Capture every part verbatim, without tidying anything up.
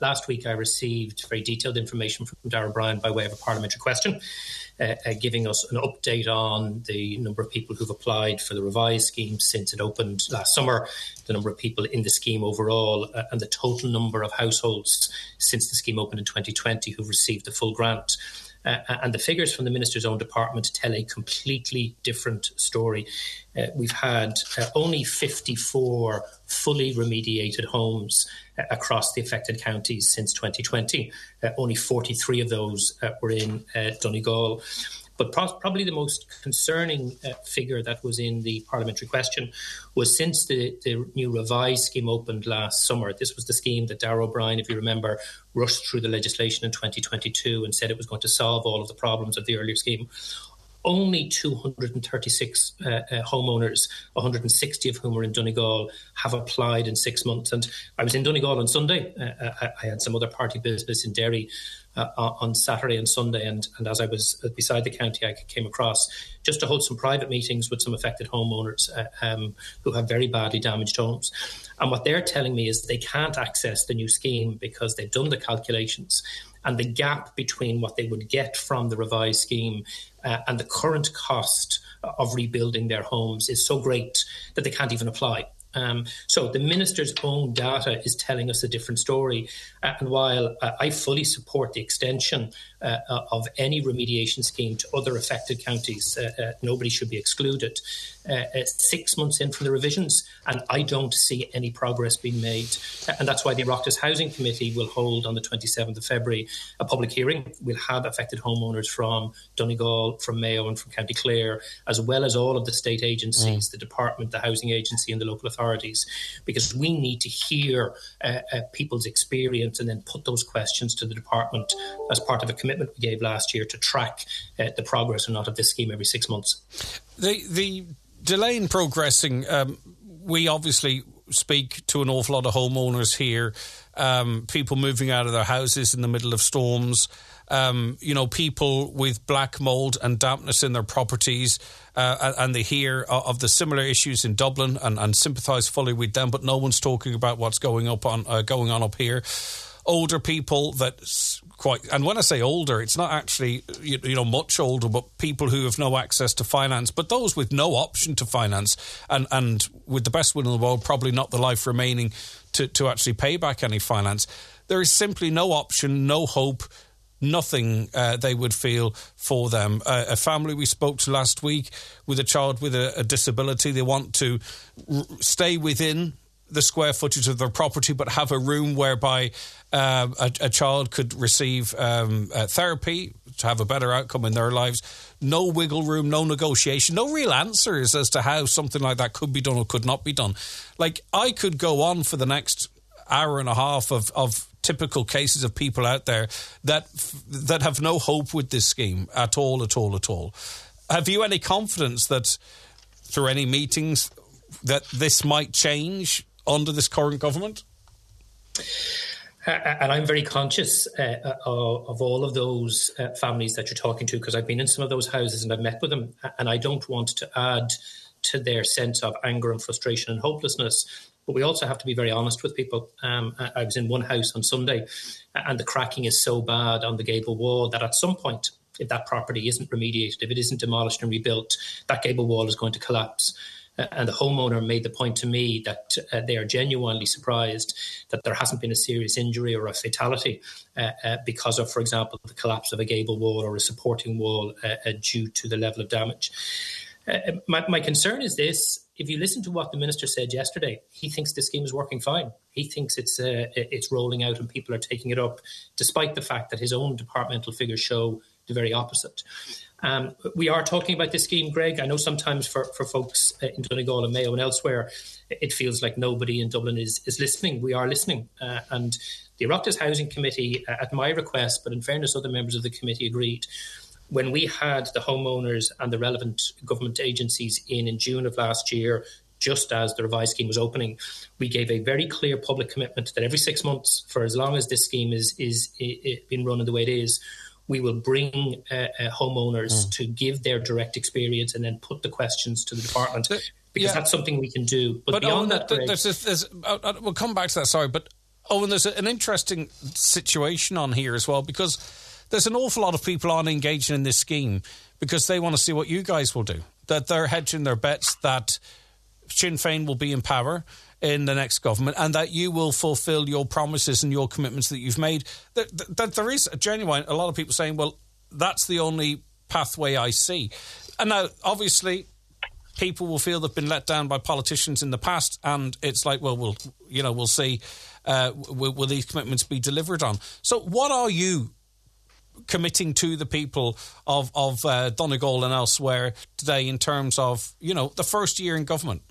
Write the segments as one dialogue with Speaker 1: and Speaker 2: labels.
Speaker 1: last week I received very detailed information from Darragh O'Brien by way of a parliamentary question, uh, uh, giving us an update on the number of people who've applied for the revised scheme since it opened last summer, the number of people in the scheme overall, uh, and the total number of households since the scheme opened in twenty twenty who've received the full grant. Uh, and the figures from the Minister's own department tell a completely different story. Uh, we've had uh, only fifty-four fully remediated homes uh, across the affected counties since twenty twenty. Uh, only forty-three of those uh, were in uh, Donegal. But pro- probably the most concerning uh, figure that was in the parliamentary question was since the, the new revised scheme opened last summer. This was the scheme that Darragh O'Brien, if you remember, rushed through the legislation in twenty twenty-two and said it was going to solve all of the problems of the earlier scheme. Only two hundred thirty-six uh, uh, homeowners, one hundred sixty of whom are in Donegal, have applied in six months. And I was in Donegal on Sunday. Uh, I, I had some other party business in Derry uh, on Saturday and Sunday. And, and as I was beside the county, I came across just to hold some private meetings with some affected homeowners uh, um, who have very badly damaged homes. And what they're telling me is they can't access the new scheme because they've done the calculations. And the gap between what they would get from the revised scheme uh, and the current cost of rebuilding their homes is so great that they can't even apply. Um, so the Minister's own data is telling us a different story. Uh, and while uh, I fully support the extension uh, of any remediation scheme to other affected counties, uh, uh, nobody should be excluded. Uh, uh, six months in from the revisions, and I don't see any progress being made. Uh, and that's why the Oireachtas Housing Committee will hold on the twenty-seventh of February a public hearing. We'll have affected homeowners from Donegal, from Mayo and from County Clare, as well as all of the state agencies, mm. the Department, the Housing Agency and the local authorities, because we need to hear uh, uh, people's experience and then put those questions to the Department as part of a commitment we gave last year to track uh, the progress or not of this scheme every six months.
Speaker 2: The, the delay in progressing, um, we obviously speak to an awful lot of homeowners here, um, people moving out of their houses in the middle of storms, um, you know, people with black mould and dampness in their properties, uh, and they hear of the similar issues in Dublin and, and sympathise fully with them, but no one's talking about what's going up on uh, going on up here. Older people that quite, and when I say older, it's not actually you, you know much older, but people who have no access to finance, but those with no option to finance, and and with the best will in the world, probably not the life remaining to to actually pay back any finance. There is simply no option, no hope, nothing uh, they would feel for them. Uh, a family we spoke to last week with a child with a, a disability, they want to r- stay within the square footage of their property, but have a room whereby uh, a, a child could receive um, uh, therapy to have a better outcome in their lives. No wiggle room, no negotiation, no real answers as to how something like that could be done or could not be done. Like, I could go on for the next hour and a half of, of typical cases of people out there that that have no hope with this scheme at all, at all, at all. Have you any confidence that through any meetings that this might change under this current government?
Speaker 1: Uh, and I'm very conscious uh, of, of all of those uh, families that you're talking to, because I've been in some of those houses and I've met with them, and I don't want to add to their sense of anger and frustration and hopelessness. But we also have to be very honest with people. Um, I was in one house on Sunday, and the cracking is so bad on the gable wall that at some point, if that property isn't remediated, if it isn't demolished and rebuilt, that gable wall is going to collapse. Uh, and the homeowner made the point to me that uh, they are genuinely surprised that there hasn't been a serious injury or a fatality uh, uh, because of, for example, the collapse of a gable wall or a supporting wall uh, uh, due to the level of damage. Uh, my, my concern is this. If you listen to what the Minister said yesterday, he thinks the scheme is working fine. He thinks it's uh, it's rolling out and people are taking it up, despite the fact that his own departmental figures show the very opposite. Um, we are talking about this scheme, Greg. I know sometimes for, for folks in Donegal and Mayo and elsewhere, it feels like nobody in Dublin is, is listening. We are listening. Uh, and the Oireachtas Housing Committee, uh, at my request, but in fairness, other members of the committee agreed, when we had the homeowners and the relevant government agencies in in June of last year, just as the revised scheme was opening, we gave a very clear public commitment that every six months, for as long as this scheme is is, is being run in the way it is, we will bring uh, uh, homeowners mm. to give their direct experience and then put the questions to the department, because yeah. that's something we can do. But, but beyond oh, that, Greg,
Speaker 2: there's, there's, there's, uh, we'll come back to that. Sorry, but Oh, and there's an interesting situation on here as well, because there's an awful lot of people on engaging in this scheme because they want to see what you guys will do. That they're hedging their bets that Sinn Féin will be in power in the next government and that you will fulfil your promises and your commitments that you've made. That, that, that there is a genuine, a lot of people saying, well, that's the only pathway I see. And now, obviously, people will feel they've been let down by politicians in the past, and it's like, well, we'll, you know, we'll see, uh, will, will these commitments be delivered on? So what are you committing to the people of, of uh, Donegal and elsewhere today in terms of, you know, the first year in government?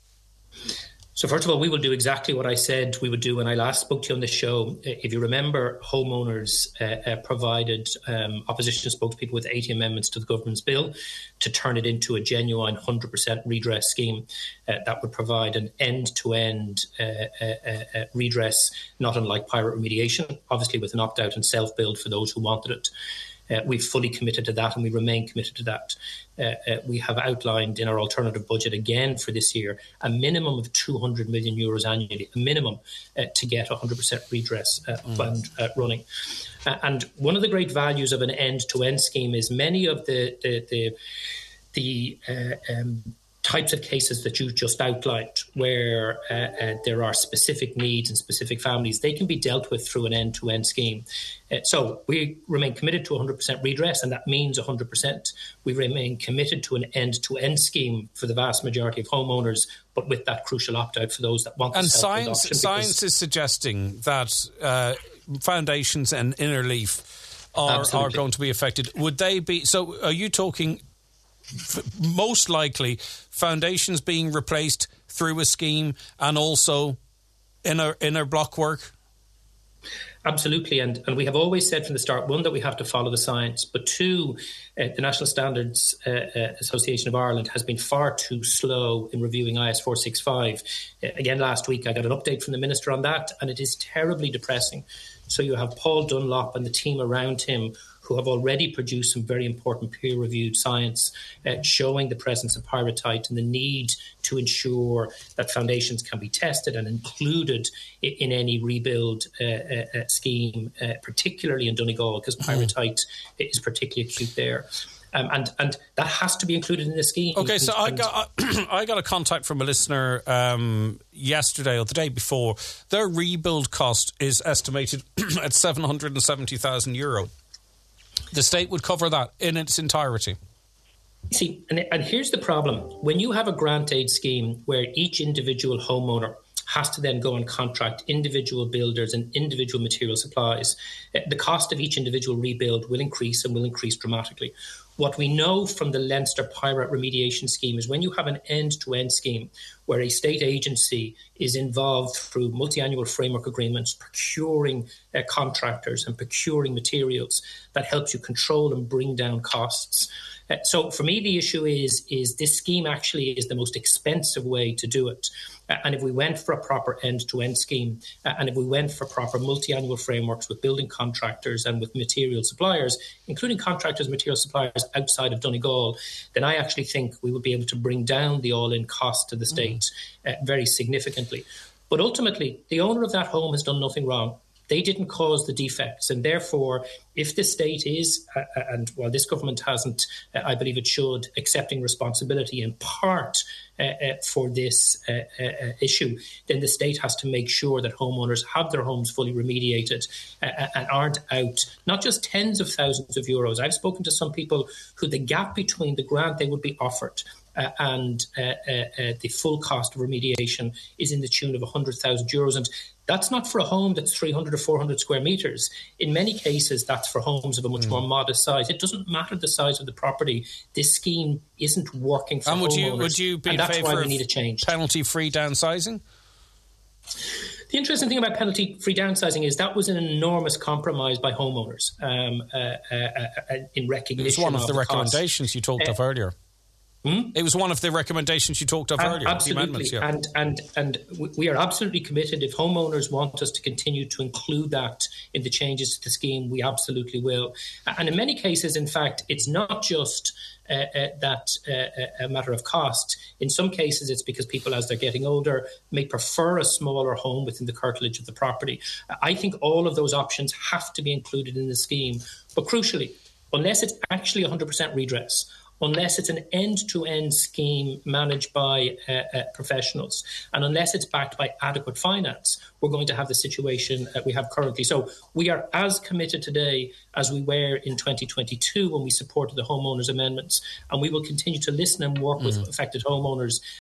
Speaker 1: So first of all, we will do exactly what I said we would do when I last spoke to you on the show. If you remember, homeowners uh, uh, provided um, opposition spokespeople with eighty amendments to the government's bill to turn it into a genuine one hundred percent redress scheme uh, that would provide an end-to-end uh, uh, uh, redress, not unlike pirate remediation, obviously with an opt-out and self-build for those who wanted it. Uh, we've fully committed to that and we remain committed to that. Uh, uh, we have outlined in our alternative budget again for this year a minimum of two hundred million euros annually, a minimum uh, to get a one hundred percent redress uh, mm. fund uh, running. Uh, and one of the great values of an end-to-end scheme is many of the, the, the, the uh, um, types of cases that you've just outlined, where uh, uh, there are specific needs and specific families, they can be dealt with through an end-to-end scheme. Uh, so we remain committed to one hundred percent redress, and that means one hundred percent. We remain committed to an end-to-end scheme for the vast majority of homeowners, but with that crucial opt-out for those that want.
Speaker 2: And
Speaker 1: the
Speaker 2: science, science is suggesting that uh, foundations and inner leaf are, are going to be affected. Would they be? So, are you talking? Most likely foundations being replaced through a scheme and also inner inner block work?
Speaker 1: Absolutely, and and we have always said from the start, one, that we have to follow the science, but two, uh, the National Standards uh, uh, Association of Ireland has been far too slow in reviewing I S four sixty-five. Uh, again, last week I got an update from the Minister on that, and it is terribly depressing. So you have Paul Dunlop and the team around him who have already produced some very important peer-reviewed science uh, showing the presence of pyrrhotite and the need to ensure that foundations can be tested and included in, in any rebuild uh, uh, uh, scheme, uh, particularly in Donegal, because pyrrhotite mm. is particularly acute there. Um, and and that has to be included in the scheme.
Speaker 2: Okay, so
Speaker 1: and,
Speaker 2: I got I got a contact from a listener um, yesterday or the day before. Their rebuild cost is estimated at seven hundred seventy thousand euro. The state would cover that in its entirety.
Speaker 1: See, and, and here's the problem. When you have a grant aid scheme where each individual homeowner has to then go and contract individual builders and individual material supplies, the cost of each individual rebuild will increase and will increase dramatically. What we know from the Leinster Pirate Remediation Scheme is when you have an end-to-end scheme where a state agency is involved through multi-annual framework agreements, procuring uh, contractors and procuring materials, that helps you control and bring down costs. Uh, so for me, the issue is, is this scheme actually is the most expensive way to do it. Uh, and if we went for a proper end-to-end scheme, uh, and if we went for proper multi-annual frameworks with building contractors and with material suppliers, including contractors and material suppliers outside of Donegal, then I actually think we would be able to bring down the all-in cost to the state mm. uh, very significantly. But ultimately, the owner of that home has done nothing wrong. They didn't cause the defects. And therefore, if the state is, uh, and while this government hasn't, uh, I believe it should, accepting responsibility in part uh, uh, for this uh, uh, issue, then the state has to make sure that homeowners have their homes fully remediated uh, and aren't out not just tens of thousands of euros. I've spoken to some people who the gap between the grant they would be offered Uh, and uh, uh, uh, the full cost of remediation is in the tune of one hundred thousand euros. And that's not for a home that's three hundred or four hundred square metres. In many cases, that's for homes of a much mm. more modest size. It doesn't matter the size of the property. This scheme isn't working for
Speaker 2: and would
Speaker 1: homeowners.
Speaker 2: You, would you be
Speaker 1: and
Speaker 2: in
Speaker 1: that's
Speaker 2: favour
Speaker 1: why we
Speaker 2: of
Speaker 1: need a change.
Speaker 2: Penalty-free downsizing?
Speaker 1: The interesting thing about penalty-free downsizing is that was an enormous compromise by homeowners um, uh, uh, uh, in recognition.
Speaker 2: It was one of, of
Speaker 1: the,
Speaker 2: the
Speaker 1: recommendations
Speaker 2: cost. You talked uh, of earlier.
Speaker 1: Hmm?
Speaker 2: It was one of the recommendations you talked of
Speaker 1: uh,
Speaker 2: earlier.
Speaker 1: Absolutely,
Speaker 2: the amendments, yeah.
Speaker 1: and and and we are absolutely committed. If homeowners want us to continue to include that in the changes to the scheme, we absolutely will. And in many cases, in fact, it's not just uh, uh, that uh, a matter of cost. In some cases, it's because people, as they're getting older, may prefer a smaller home within the curtilage of the property. I think all of those options have to be included in the scheme. But crucially, unless it's actually one hundred percent redress, unless it's an end-to-end scheme managed by uh, uh, professionals, and unless it's backed by adequate finance, we're going to have the situation uh, we have currently. So we are as committed today as we were in twenty twenty-two when we supported the homeowners amendments, and we will continue to listen and work mm. with affected homeowners